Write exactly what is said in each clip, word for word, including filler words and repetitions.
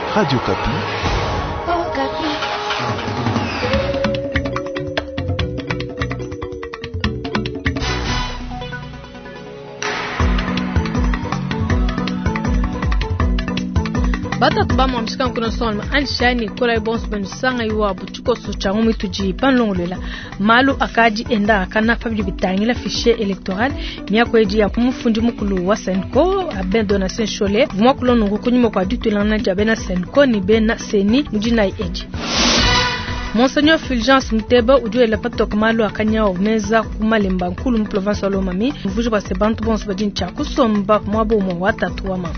Radio Kapi. Oh, Kapi. Bata tubama mshika kuna sonma alishani kula ibonsu benisanga yuwa butuko suchangu mituji panlongolela malu akaji enda akana fabili bitangila fichier électoral miako eji ya kumufundi mukulu wa Senko aben donation shole mwakulo nungu kunyimo kwa dutu lana jabena Senko ni bena seni mujina eji. Monseigneur Fulgence Muteba ujue la pato kamalo akanya omeza kumalemba nkulu mu province wa Lomami mvujo ba sebantu bonsu bajin chaku somba mwabo mo watatu wa mama.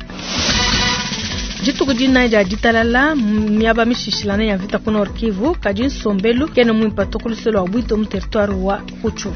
Jitu kujina ja jitalala miaba mishishilana ya vita kuna Kivu kajin Sombelu kena mwimpa tokuliselo wa bwito mu territoire wa Kuchu.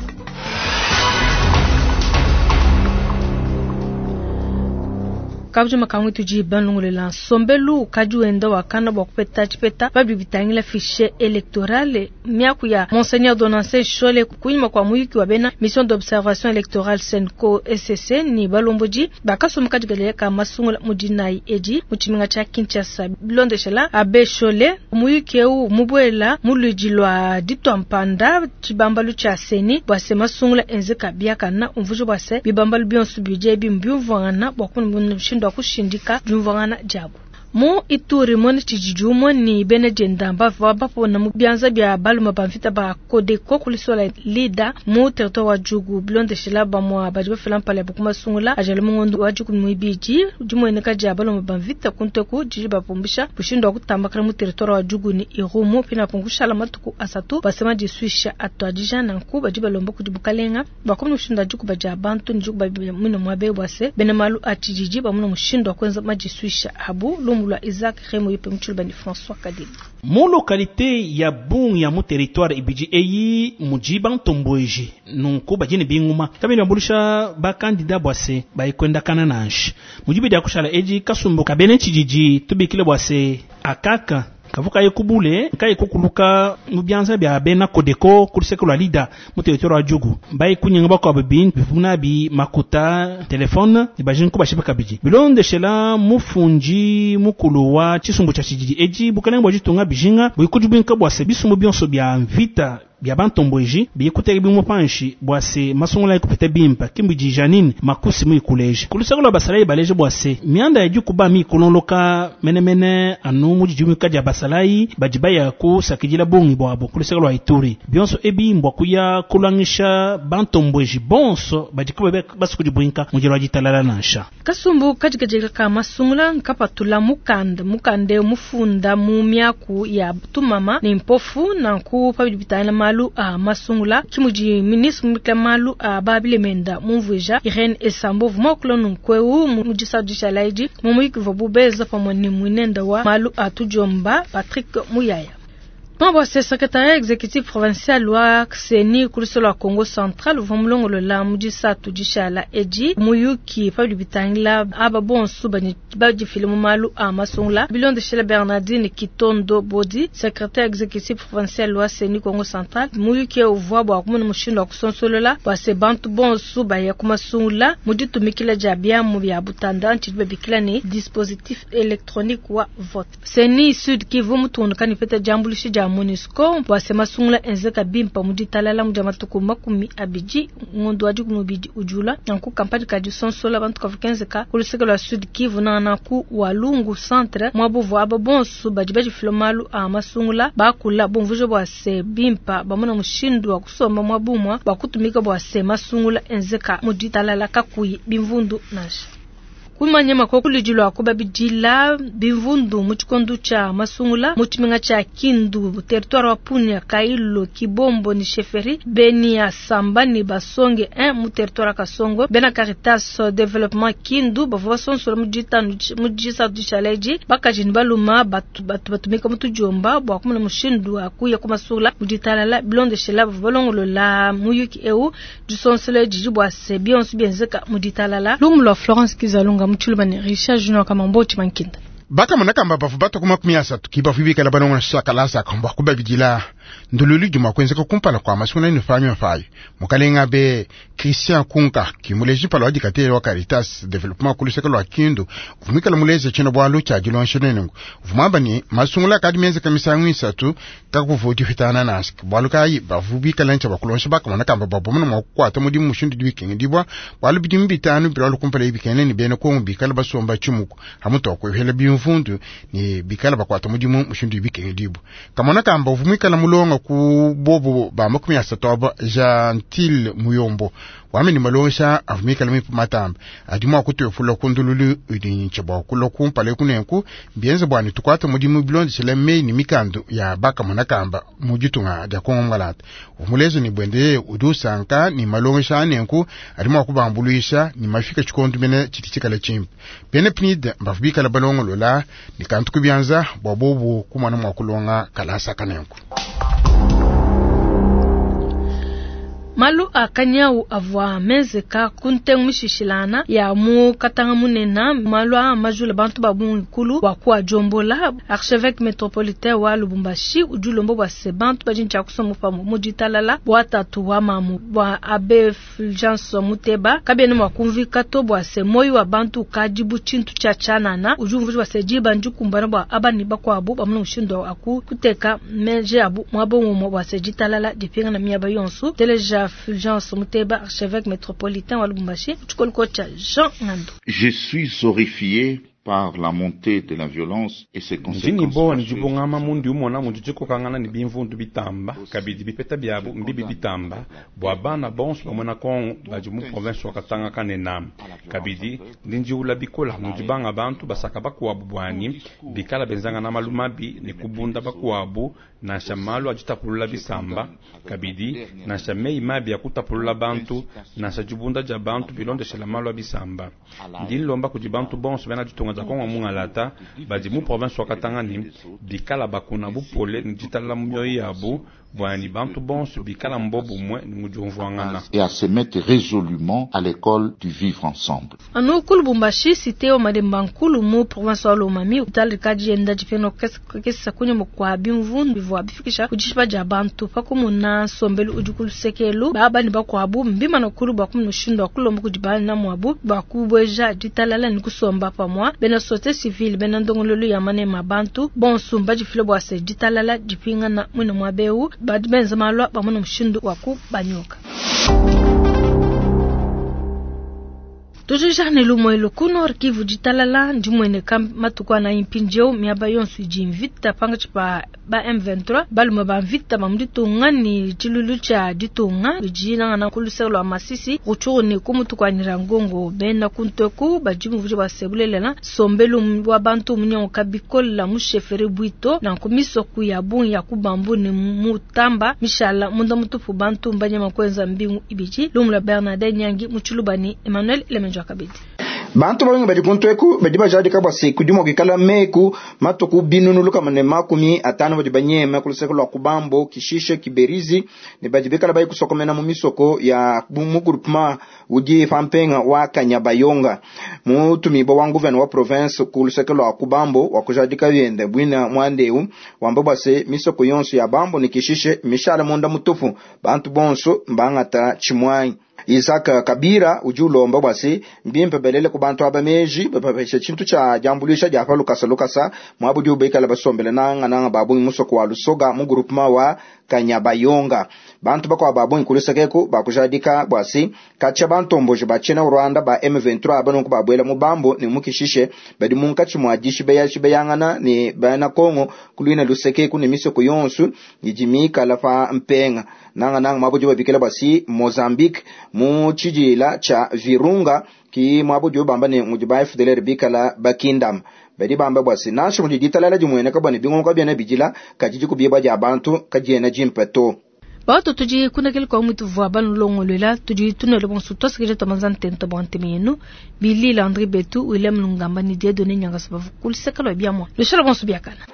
Kabju makamwi tuji banlongolela Sombelu kaju enda wakana bokupeta chipeta babi bitangila fichier électoral miaku ya Monseigneur Donance Shole kunyima kwa muyiki wa bena mission d'observation électorale Senko S C C ni balomboji bakaso mukajigale ka masungula mujinai eji muchiminga cha Kinshasa Blonde Shela abe Shole muyiki u mubwela mulujilwa ditwa mpanda chibambalu cha seni bwase masungula enzeka biakana umvujo bwase bibambalu bionsu bije bimbyuvana bokunu ndo kushindika jumvangana jabu mo ituri moni chijumo ni benejenda mbava bapo na mubyanza bya baluma bamfita ba kode ko kulisola leader mo territoire wa Jugu Blonde Shela ba mo abajiba filampa le bukuma sungula ajale mungondo wa Jugu mwibiji jumo eneka ja baluma bamfita kuntoku jiba pombisha bushindo kutambakira mu territoire wa Jugu ni irumo pina pungusha la matuku asatu basema jiswisha atwadija na nkuba jiba lombo kujibukalenga bakomno shinda Jugu baja bantu Jugu ba mino mwabe bwase benemalu atijiji ba muno mushindo kwenza majiswisha habu lumu la Isaac Remo yupe mchulbani François Kadili. Mon localité ya bung ya mu territoire ibiji eyi mujiba ntomboeji nunku bajini binguma kamili ambulisha ba candidat bwase ba ikwenda kana nanshi mujibi dia kushala eji kasumbo kabene chijiji tubikile bwase akaka kavuka yekubule kai kokuluka mubyanza bya bena kodeko kuliseko la leader mu territoire wa Jugu bai kunyanga bako babin bifuna bi makuta telefone ibajin ko bashipa kabiji Blonde Shela mufunji mukulu wa chisumbu cha chijiji eji bukalengo jitunga bijinga buyikujubinka bwase bisumu byonso bya mvita bya bantomboeji biyekuteri bimo panshi bwase masongola ekupete bimpa kimbiji janine makusi mu ikuleje kulisako la basalayi baleje bwase mianda ya Juku ba mi kulonloka menemene anu mujijumi kaja basalayi bajibaya ku sakijila bongi bwabo kulisako la Ituri byonso ebi mbwa kuya kulangisha bantomboeji bonso bajikuba basukujibwinka mujiro ajitalala nansha kasumbu kajigajega ka masungula nkapatula mukanda mukande mufunda mu myaku ya tumama ni mpofu na nku pabitana malu a masungula kimuji ministre mukla malu a babile menda mumvuja Irene Esambo vumoklo nkweu mujisa dishalaiji mumuyiki vobubeza pamoni mwinenda wa malu a tujomba Patrick Muyaya. Mambo se secrétaire exécutif provincial wa Kseni kulisolo wa Congo Central vumlongo la mujisa tujishala eji muyuki pabli bitangila aba bonsu bani baji filmu malu a masungla Blonde Shela Bernardine Kitondo Bodi secrétaire exécutif provincial wa Kseni Congo Central muyuki uvwa bwa kumuna mushindo wa kusonsolola wa se bantu bonsu ba ya kumasungla muditu mikila jabia mu bya butanda nchidbe bikila ni dispositif électronique wa vote Seni Sud Kivu mutunu kanipeta jambulishi jamu MONUSCO wasema sungula enzeka bimpa muditalala mujamatuku makumi abiji ngondo waji kumubiji ujula nanku kampani kaji sonsola bantu kafukenzeka kuliseka la Sud Kivu na naku walungu centre mwabuvu ababonsu bajibaji filomalu a masungula bakula bonvujo bwase bimpa bamuna mushindu wa kusoma mwabumwa bakutumika bwase masungula enzeka muditalala kakuyi bimvundu nashi kumanyema ko kulijilo akuba bijila bivundu muchikondu cha masungula muchiminga cha Kindu territoire wa Punya Kailo Kibombo ni Sheferi Beni ya Sambani Basonge un mu territoire Kasongo Bena Caritas Development Kindu bavoson sur mujita mujisa duchaleji bakajini baluma batu batu batumika mutujomba bwa kumuna mushindu akuya kumasula muditalala Blonde Shela volongolo la muyuki eu du sonsele jijibwa se bionsu bienzeka muditalala lumlo Florence Kizalunga mchulubani Richard Junior kama mbochi mankinda baka monaka mbabafu bato kuma kumia satu kibafu bika la banongo na shaka lasa kamba kuba bidila ndululu juma kwenze ko kumpala kwa masuna ni fanyo fayo mukalenga be Christian Kunka ki muleji palo adi katele wa Caritas development kuluseka lo akindo vumikala muleze chino bwalo cha jilonshenengo vumamba ni masungula kadimenze kamisangu isatu takuvoti fitana nask bwalo kai bavubi lancha bakulonsha bakamana kamba babomana mwakwata mudi mushundi diwikenga dibwa bwalo bidimu bitanu bwalo kumpala ibikene ni bene ko mbikala basomba chumuko hamuto ko hela biyumfundu ni bikala bakwata mudi mushundi diwikenga dibwa kamana kamba vumikala mulonga ku bobo ba makumi asatoba Gentil Muyombo wame ni malosha avumikala mipu matamba adimo kutu fulo kundululu udini chaba kulo kumpale kunenku bienze bwani tukwata mudi mubilondi sele mei ni mikando ya baka manakamba mujitunga da kongo malata umulezo ni bwende udu sanka ni malosha nenku adimo kubambuluisha ni mafika chikondo mene chitichikala chimp bene pnid mbafubika la balongo lola ni kantu kubianza bobobo kumana mwakulonga kalasa kanenku malu akanyau avwa mezeka kunteng mishishilana ya mu katanga munena malu a majula bantu babu kulu wa kwa jombola archevêque métropolitain wa Lubumbashi ujulombo wa se bantu bajincha kusomu famu mujitalala wa tatu wa mamu wa abe Fulgence Muteba kabene mwakumvika to bwa se moyo wa bantu kajibu chintu cha chanana ujumvu wa se jiba njukumbana bwa abani bakwa abu bamuno ushindo aku kuteka meje abu mwabo mu wa se jitalala dipinga na miaba yonsu teleja Fulgence Muteba archevêque métropolitain wa Lubumbashi tukolkocha Jean Ngando. Je suis horrifié par la montée de la violence et ses conséquences. Njini bo njibonga mamundi umona munjiko kangana ni bimvundu bitamba kabidi bipeta byabu mbibi bitamba bwabana bons bamona kon bajimu province wa Katanga kanenam kabidi ndinji ula bikola mujibanga abantu basaka bakwabu bwani bikala benzanga na malumabi ni kubunda bakwabu na shamalu ajitapulula bisamba kabidi na shamei mabi ya kutapulula bantu na sajubunda ja bantu bilonde shalamalu abisamba ndini lomba kujibantu bons bena jitunga za kongo mungalata bajimu province wa Katanga ni bikala bakuna bupole njitala myoyi yabu bwani bantu bons bikala mbobu mwe ni mujumvuangana et à se mettre résolument à l'école du vivre ensemble. Anu Lubumbashi cité o mademba nkulu mu province wa Lomami utali kaji enda jipeno kesa kunyo mukwa bimvundu bivwa bifikisha kujishiba ja bantu pakumuna sombelu ujukulu sekelu baba ni bakwabu mbima no kulu bakumno shindo kulombo kujibana na mwabu bakubweja ditalala ni kusomba pamwa bena société civile bena ndongololu ya mane mabantu bon sumba jifilo bwa se ditalala dipinga na mwino mwabeu badbenza malwa bamuno mshindu waku banyoka. Tujija ne lumo elokuno arkivu jitalala njumwene kam matukwa na impinjeo miaba yonsu jinvita panga chipa ba M vingt-trois baluma ba invita mamdito ngani chilulu cha ditonga bijina na kuluselo amasisi uchone kumutukwa nirangongo bena kuntoku bajimu vuje basebulela sombelu wa bantu munyo kabikola mushefere buito na kumiso ku ya bun ya kubambu ni mutamba mishala munda mutufu bantu mbanya makwenza mbingu ibiji lumla Bernard Nyangi muchulubani Emmanuel Lemenjo kabidi bantu bawenga badi kuntoeku badi bajadi kabwa se kujumo kikala meku matoku binunu luka mane makumi atano badi banyema kuluseko lwa kubambo kishishe kiberizi ne badi bekala bayi kusokomena mu misoko ya mu groupement uji fampenga wa Kanyabayonga mutumi bo wangu vena wa province kuluseko lwa kubambo wakujadi kayende bwina mwandeu wambo base misoko yonso ya bambo ni kishishe mishala monda mutufu bantu bonso mbangata chimwai Isaac Kabira ujulomba bwasi mbimpe belele ku bantu abameji bapapeshe chintu cha jambulisha jafa lukasa lukasa mwabu jubekala basombele nanga nanga babu musoko wa Lusoga mu groupement wa Kanyabayonga bantu bakwa babu nkulisakeko bakujadika bwasi kacha bantu mboje bachena Rwanda ba M vingt-trois abanonku babwela mu bambo ni mukishishe badi munkachi mwajishi beya shibeyangana ni bana Kongo kulina lusekeko ni misoko yonsu yijimika lafa mpenga nanga nanga mwabu bikela bwasi Mozambique mu chijila cha Virunga ki mwabu bamba ni mujibai Fidele Bikala Bakindam bedi bamba bwasi nasho mujitalala jumwene kabane bingo kabyana bijila kajiji kubiba ja bantu kajena jimpeto bato tuji kuna kile kwa mtu vwa banu longo lela tuji tunelo bon sutos kile tamazan tento bonte menu Billy Landry Betu William Lungamba ni dia donné nyanga sababu kuliseka lo bia mo le chala bon subiakana